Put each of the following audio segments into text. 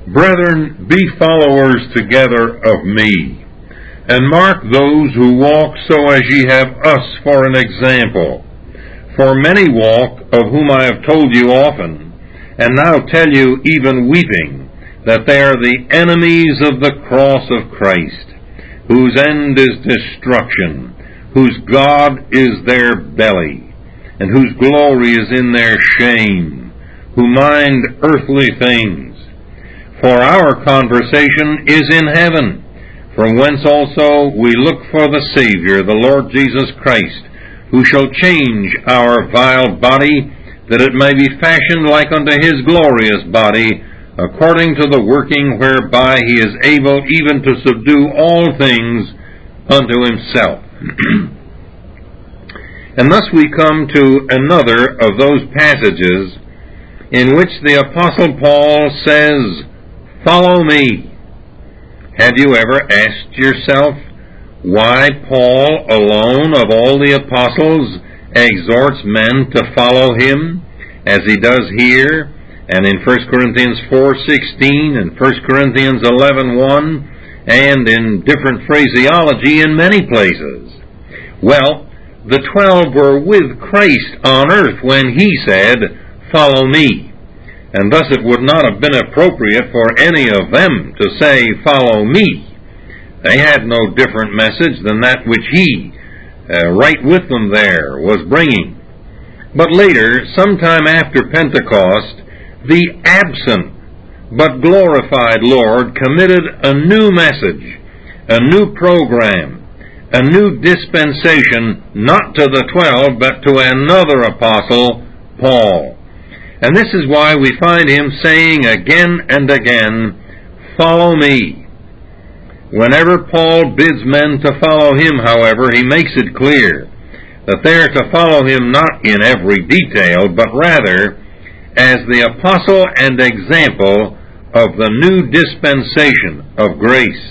Brethren, be followers together of me, and mark those who walk so as ye have us for an example. For many walk, of whom I have told you often, and now tell you even weeping, that they are the enemies of the cross of Christ, whose end is destruction, whose God is their belly, and whose glory is in their shame, who mind earthly things. For our conversation is in heaven, from whence also we look for the Savior, the Lord Jesus Christ, who shall change our vile body, that it may be fashioned like unto his glorious body, according to the working whereby he is able even to subdue all things unto himself. And thus we come to another of those passages in which the Apostle Paul says, "Follow me." Have you ever asked yourself why Paul alone of all the apostles exhorts men to follow him, as he does here, and in 1 Corinthians 4:16 and 1 Corinthians 11:1, and in different phraseology in many places? Well, the 12 were with Christ on earth when he said, "Follow me." And thus it would not have been appropriate for any of them to say, "Follow me." They had no different message than that which he, right with them there, was bringing. But later, sometime after Pentecost, the absent but glorified Lord committed a new message, a new program, a new dispensation, not to the 12, but to another apostle, Paul. And this is why we find him saying again and again, "Follow me." Whenever Paul bids men to follow him, however, he makes it clear that they are to follow him not in every detail, but rather as the apostle and example of the new dispensation of grace.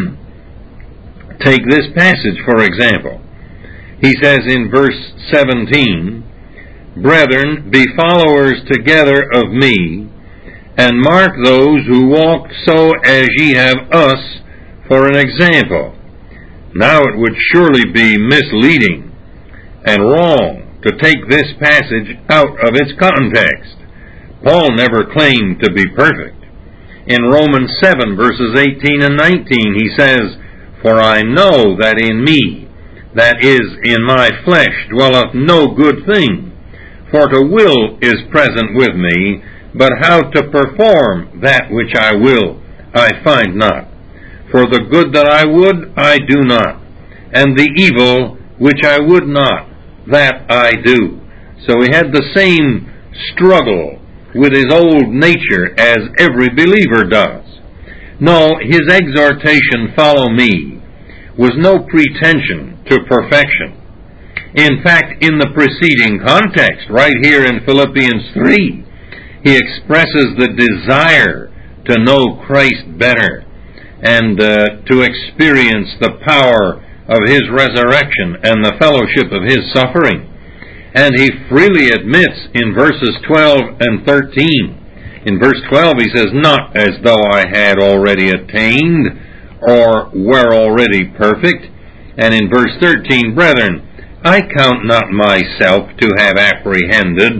Take this passage, for example. He says in verse 17, "Brethren, be followers together of me, and mark those who walk so as ye have us for an example." Now it would surely be misleading and wrong to take this passage out of its context. Paul never claimed to be perfect. In Romans 7 verses 18 and 19 he says, "For I know that in me, that is, in my flesh, dwelleth no good thing. For to will is present with me, but how to perform that which I will, I find not. For the good that I would, I do not, and the evil which I would not, that I do." So he had the same struggle with his old nature as every believer does. No, his exhortation, "Follow me," was no pretension to perfection. In fact, in the preceding context, right here in Philippians 3, he expresses the desire to know Christ better and to experience the power of his resurrection and the fellowship of his suffering. And he freely admits in verses 12 and 13. In verse 12 he says, "Not as though I had already attained or were already perfect." And in verse 13, "Brethren, I count not myself to have apprehended."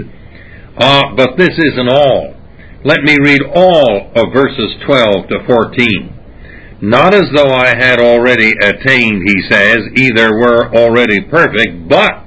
But this isn't all. Let me read all of verses 12 to 14. "Not as though I had already attained," he says, "either were already perfect, but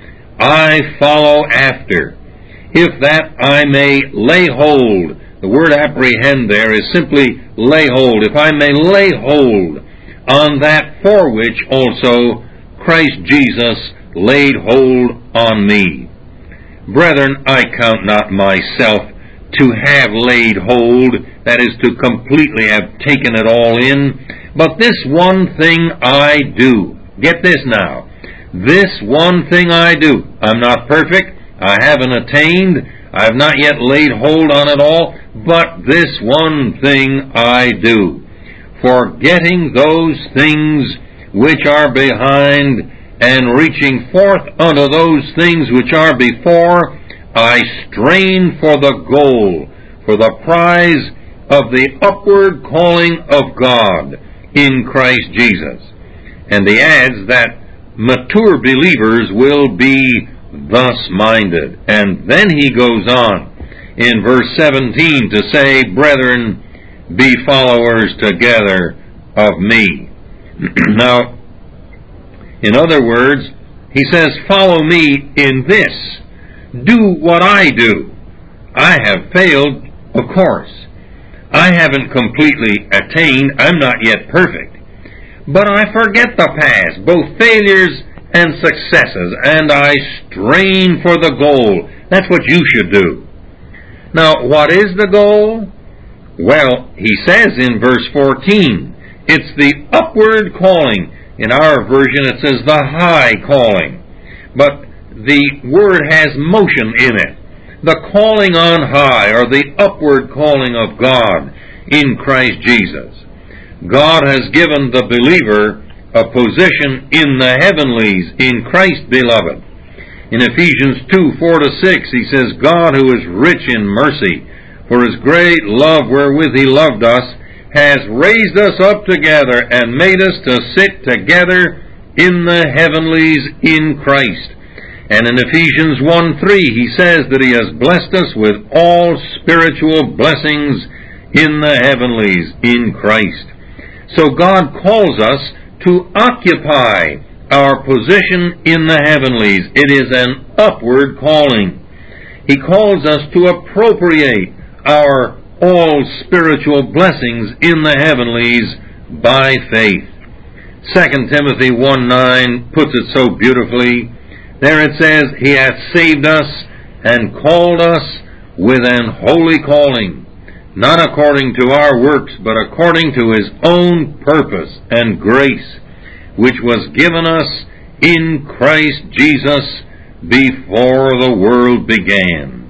I follow after, if that I may lay hold." The word apprehend there is simply lay hold. "If I may lay hold on that for which also Christ Jesus laid hold on me. Brethren, I count not myself to have laid hold," that is, to completely have taken it all in, "but this one thing I do." Get this now. This one thing I do. I'm not perfect. I haven't attained. I have not yet laid hold on it all. But this one thing I do, forgetting those things which are behind, and reaching forth unto those things which are before, I strain for the goal, for the prize of the upward calling of God in Christ Jesus. And he adds that mature believers will be thus minded. And then he goes on in verse 17 to say, brethren, be followers together of me. Now, in other words, he says, follow me in this. Do what I do. I have failed, of course. I haven't completely attained. I'm not yet perfect. But I forget the past, both failures and successes, and I strain for the goal. That's what you should do. Now, what is the goal? Well, he says in verse 14, it's the upward calling. In our version it says the high calling. But the word has motion in it. The calling on high, or the upward calling of God in Christ Jesus. God has given the believer a position in the heavenlies in Christ, beloved. In Ephesians 2:4-6, he says, God, who is rich in mercy, for his great love wherewith he loved us, has raised us up together and made us to sit together in the heavenlies in Christ. And in Ephesians 1:3, he says that he has blessed us with all spiritual blessings in the heavenlies in Christ. So God calls us to occupy our position in the heavenlies. It is an upward calling. He calls us to appropriate our all spiritual blessings in the heavenlies by faith. 2 Timothy 1:9 puts it so beautifully. There it says, he hath saved us and called us with an holy calling, not according to our works, but according to his own purpose and grace, which was given us in Christ Jesus before the world began.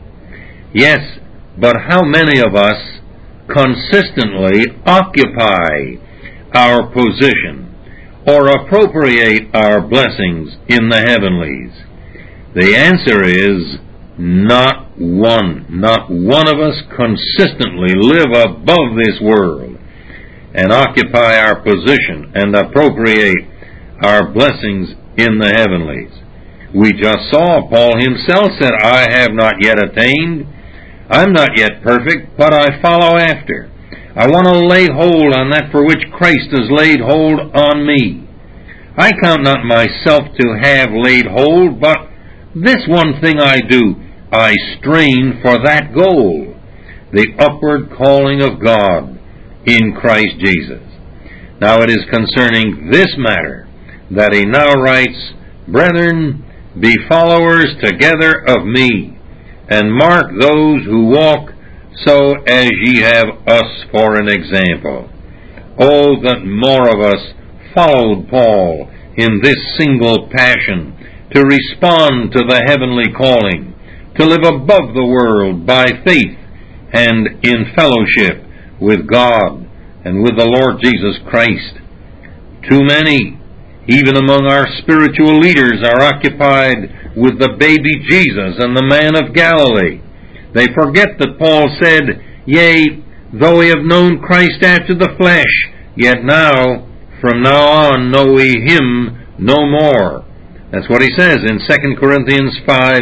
Yes, but how many of us consistently occupy our position or appropriate our blessings in the heavenlies? The answer is not one. Not one of us consistently live above this world and occupy our position and appropriate our blessings in the heavenlies. We just saw Paul himself said, I have not yet attained. I'm not yet perfect, but I follow after. I want to lay hold on that for which Christ has laid hold on me. I count not myself to have laid hold, but this one thing I do, I strain for that goal, the upward calling of God in Christ Jesus. Now it is concerning this matter that he now writes, brethren, be followers together of me, and mark those who walk so as ye have us for an example. Oh, that more of us followed Paul in this single passion to respond to the heavenly calling, to live above the world by faith and in fellowship with God and with the Lord Jesus Christ. Too many, even among our spiritual leaders, are occupied with the baby Jesus and the man of Galilee. They forget that Paul said, yea, though we have known Christ after the flesh, yet now, from now on, know we him no more. That's what he says in 2 Corinthians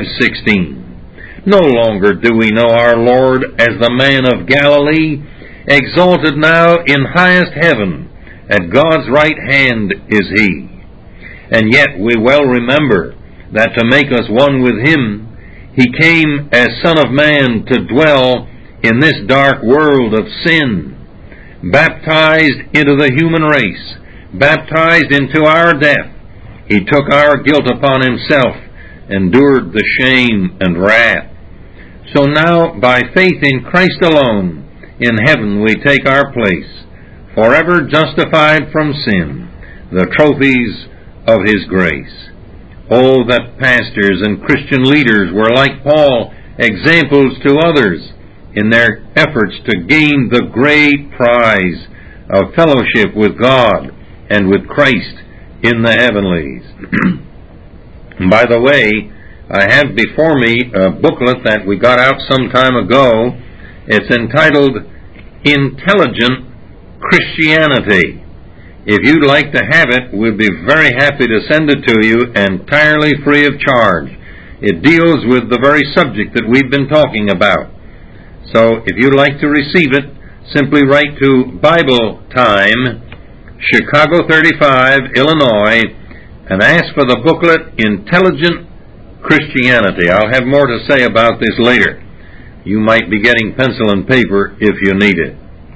5:16. No longer do we know our Lord as the man of Galilee, exalted now in highest heaven, at God's right hand is he. And yet we well remember that to make us one with him, he came as Son of Man to dwell in this dark world of sin, baptized into the human race, baptized into our death. He took our guilt upon himself, endured the shame and wrath. So now, by faith in Christ alone, in heaven we take our place, forever justified from sin, the trophies of his grace. Oh, that pastors and Christian leaders were like Paul, examples to others in their efforts to gain the great prize of fellowship with God and with Christ in the heavenlies. By the way, I have before me a booklet that we got out some time ago. It's entitled Intelligent Christianity. If you'd like to have it, we'd be very happy to send it to you entirely free of charge. It deals with the very subject that we've been talking about. So if you'd like to receive it, simply write to Bible Time, Chicago 35, Illinois, and ask for the booklet Intelligent Christianity. I'll have more to say about this later. You might be getting pencil and paper if you need it.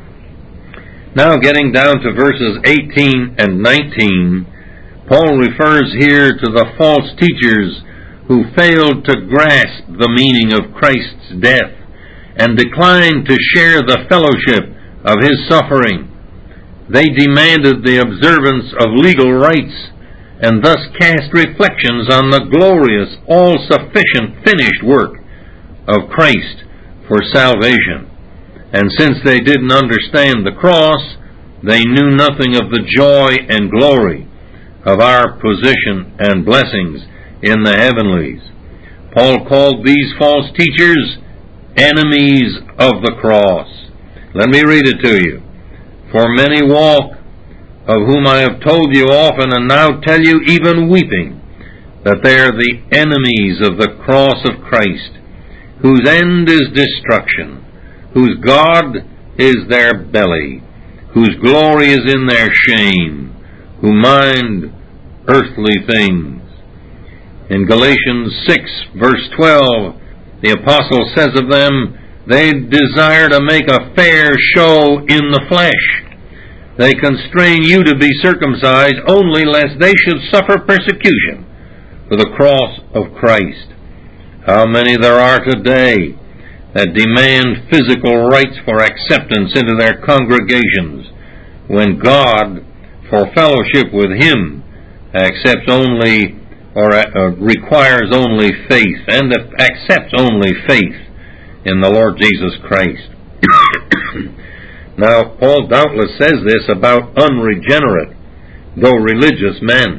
Now getting down to verses 18 and 19, Paul refers here to the false teachers who failed to grasp the meaning of Christ's death and declined to share the fellowship of His suffering. They demanded the observance of legal rights and thus cast reflections on the glorious, all-sufficient, finished work of Christ for salvation. And since they didn't understand the cross, they knew nothing of the joy and glory of our position and blessings in the heavenlies. Paul called these false teachers enemies of the cross. Let me read it to you. For many walk, of whom I have told you often, and now tell you even weeping, that they are the enemies of the cross of Christ, whose end is destruction, whose God is their belly, whose glory is in their shame, who mind earthly things. In Galatians 6, verse 12, the apostle says of them, they desire to make a fair show in the flesh. They constrain you to be circumcised only lest they should suffer persecution for the cross of Christ. How many there are today that demand physical rights for acceptance into their congregations, when God, for fellowship with Him, accepts only or requires only faith, and accepts only faith in the Lord Jesus Christ. Now, Paul doubtless says this about unregenerate, though religious men.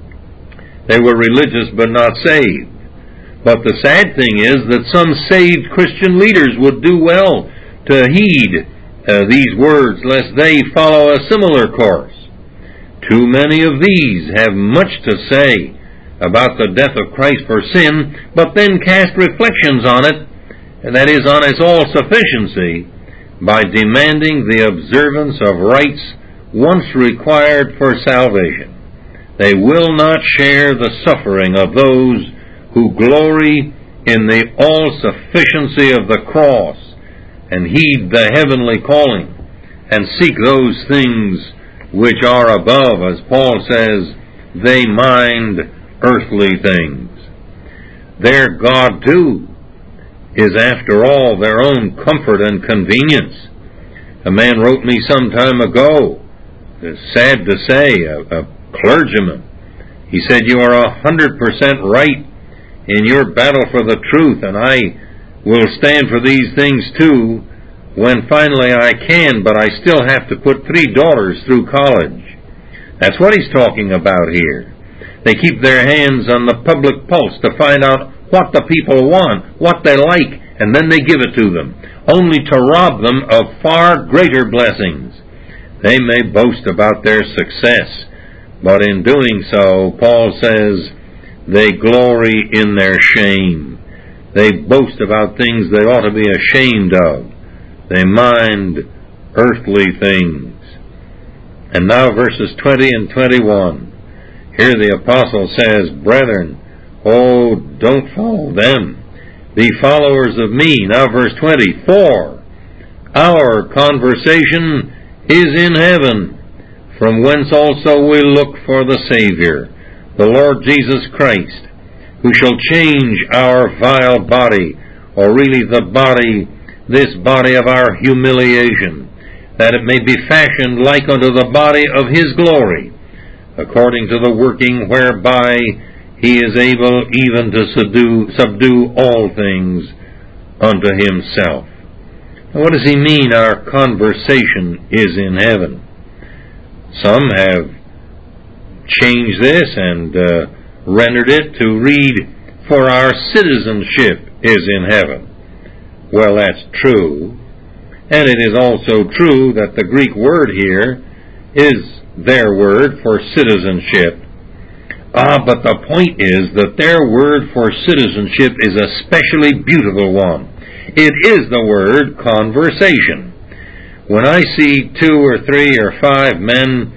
They were religious but not saved. But the sad thing is that some saved Christian leaders would do well to heed these words, lest they follow a similar course. Too many of these have much to say about the death of Christ for sin, but then cast reflections on it, and that is on its all-sufficiency, by demanding the observance of rites once required for salvation. They will not share the suffering of those who glory in the all-sufficiency of the cross and heed the heavenly calling and seek those things which are above, as Paul says, they mind earthly things. Their God, too, is after all their own comfort and convenience. A man wrote me some time ago, it's sad to say, a clergyman. He said, you are 100% right in your battle for the truth, and I will stand for these things too when finally I can, but I still have to put 3 daughters through college. That's what he's talking about here. They keep their hands on the public pulse to find out what the people want, what they like, and then they give it to them, only to rob them of far greater blessings. They may boast about their success, but in doing so, Paul says, they glory in their shame. They boast about things they ought to be ashamed of. They mind earthly things. And now verses 20 and 21. Here the apostle says, brethren, oh, don't follow them. Be followers of me. Now verse 20. For our conversation is in heaven, from whence also we look for the Savior, the Lord Jesus Christ, who shall change our vile body, or really this body of our humiliation, that it may be fashioned like unto the body of His glory, according to the working whereby He is able even to subdue all things unto Himself. Now, what does he mean, our conversation is in heaven? Some have changed this and rendered it to read, for our citizenship is in heaven. Well, that's true, And it is also true that the Greek word here is their word for citizenship. But the point is that their word for citizenship is a specially beautiful one. It is the word conversation. When I see 2 or 3 or 5 men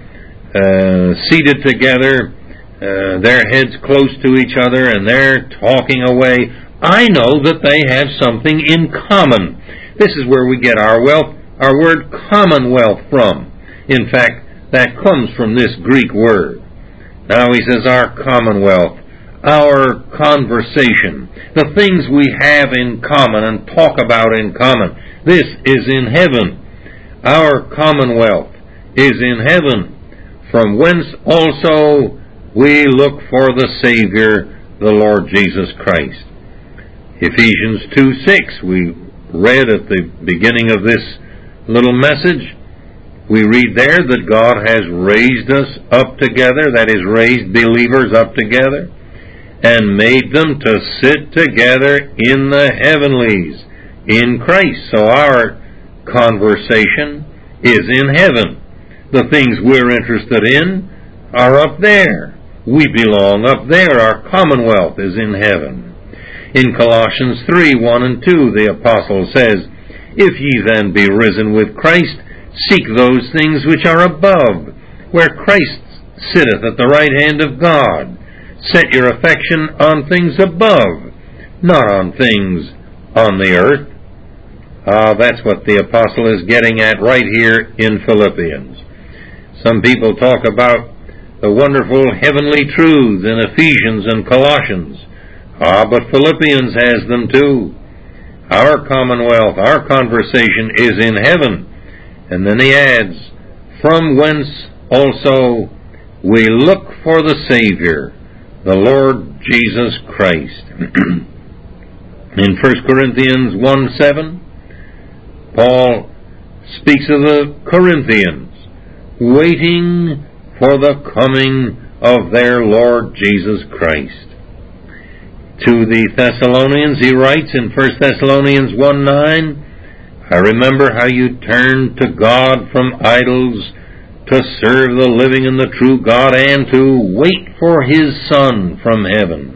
seated together, their heads close to each other, and they're talking away, I know that they have something in common. This is where we get our word commonwealth from. In fact, that comes from this Greek word. Now he says our commonwealth, our conversation, the things we have in common and talk about in common. This is in heaven. Our commonwealth is in heaven, from whence also we look for the Savior, the Lord Jesus Christ. Ephesians 2:6, we read at the beginning of this little message. We read there that God has raised us up together, that is, raised believers up together, and made them to sit together in the heavenlies, in Christ. So our conversation is in heaven. The things we're interested in are up there. We belong up there. Our commonwealth is in heaven. In Colossians 3:1 and 2, the apostle says, "If ye then be risen with Christ, seek those things which are above, where Christ sitteth at the right hand of God. Set your affection on things above, not on things on the earth." That's what the apostle is getting at right here in Philippians. Some people talk about the wonderful heavenly truths in Ephesians and Colossians. But Philippians has them too. Our commonwealth, our conversation is in heaven. And then he adds, "From whence also we look for the Savior, the Lord Jesus Christ." In 1 Corinthians 1:7, Paul speaks of the Corinthians waiting for the coming of their Lord Jesus Christ. To the Thessalonians, he writes in 1 Thessalonians 1:9, "I remember how you turned to God from idols to serve the living and the true God, and to wait for His Son from heaven."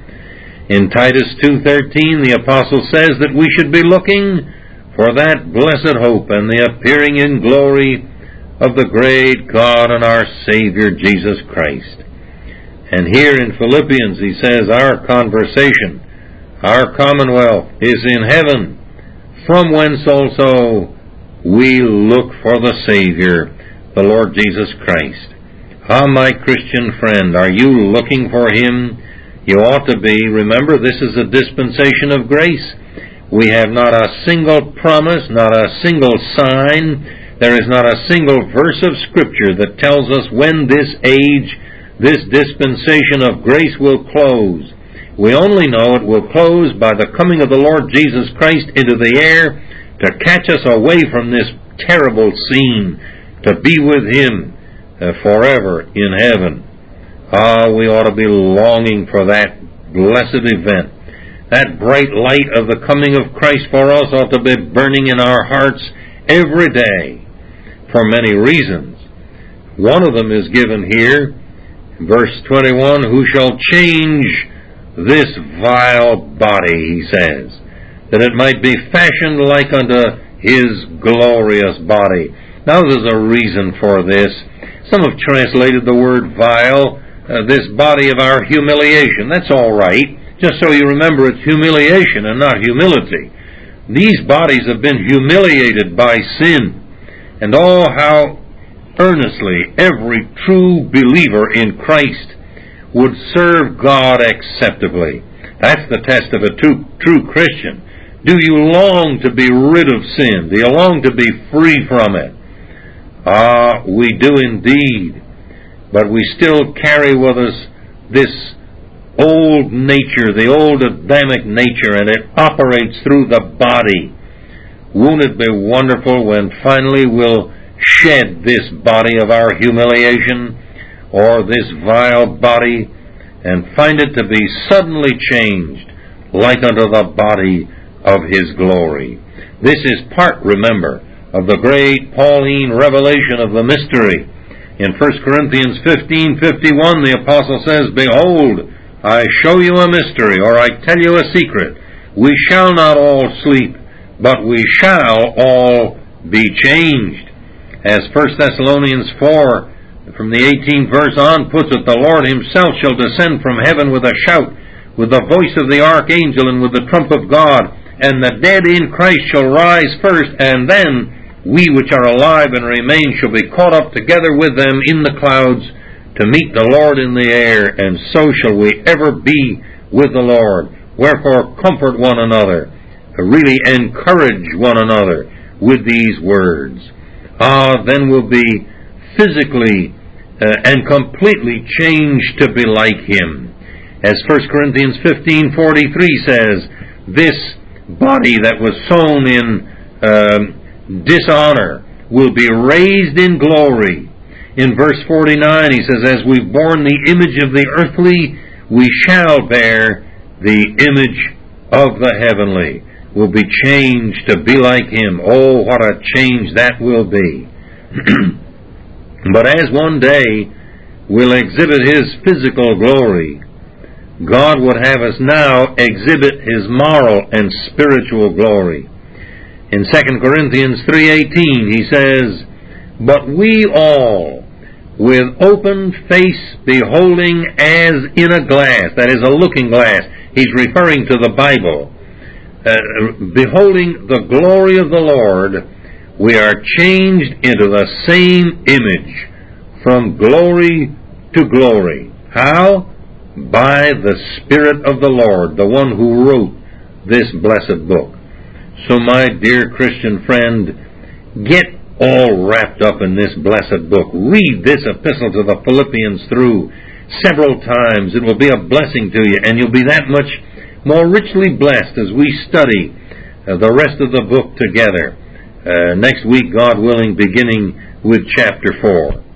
In Titus 2:13, the apostle says that we should be looking for that blessed hope and the appearing in glory of the great God and our Savior Jesus Christ. And here in Philippians he says our conversation, our commonwealth is in heaven, from whence also we look for the Savior, the Lord Jesus Christ. My Christian friend, are you looking for Him? You ought to be. Remember, this is a dispensation of grace. We have not a single promise, not a single sign. There is not a single verse of Scripture that tells us when this age, this dispensation of grace will close. We only know it will close by the coming of the Lord Jesus Christ into the air to catch us away from this terrible scene, to be with Him forever in heaven. We ought to be longing for that blessed event. That bright light of the coming of Christ for us ought to be burning in our hearts every day for many reasons. One of them is given here, verse 21, "Who shall change this vile body," he says, "that it might be fashioned like unto His glorious body." Now there's a reason for this. Some have translated the word vile, this body of our humiliation. That's all right. Just so you remember, it's humiliation and not humility. These bodies have been humiliated by sin. And how earnestly every true believer in Christ would serve God acceptably. That's the test of a true Christian. Do you long to be rid of sin? Do you long to be free from it? We do indeed. But we still carry with us this old nature, the old Adamic nature, and it operates through the body. Won't it be wonderful when finally we'll shed this body of our humiliation, or this vile body, and find it to be suddenly changed like unto the body of His glory. This is part, remember, of the great Pauline revelation of the mystery. In 1 Corinthians 15:51, the apostle says, "Behold, I show you a mystery," or "I tell you a secret. We shall not all sleep, but we shall all be changed." As 1 Thessalonians 4, from the 18th verse on, puts it, "The Lord himself shall descend from heaven with a shout, with the voice of the archangel, and with the trump of God, and the dead in Christ shall rise first, and then we which are alive and remain shall be caught up together with them in the clouds to meet the Lord in the air, and so shall we ever be with the Lord. Wherefore comfort one another," really encourage one another with these words. Then we'll be physically and completely changed to be like him. As 1 Corinthians 15:43 says, this body that was sown in dishonor will be raised in glory. In verse 49 he says, "As we've borne the image of the earthly, we shall bear the image of the heavenly." We'll be changed to be like him. Oh, what a change that will be. But as one day we'll exhibit his physical glory, God would have us now exhibit his moral and spiritual glory. In 2 Corinthians 3:18 he says, "But we all, with open face, beholding as in a glass," that is, a looking glass. He's referring to the Bible. "Beholding the glory of the Lord, we are changed into the same image, from glory to glory." How? By the Spirit of the Lord, the one who wrote this blessed book. So my dear Christian friend, get all wrapped up in this blessed book. Read this epistle to the Philippians through several times. It will be a blessing to you, and you'll be that much more richly blessed as we study the rest of the book together. Next week, God willing, beginning with chapter 4.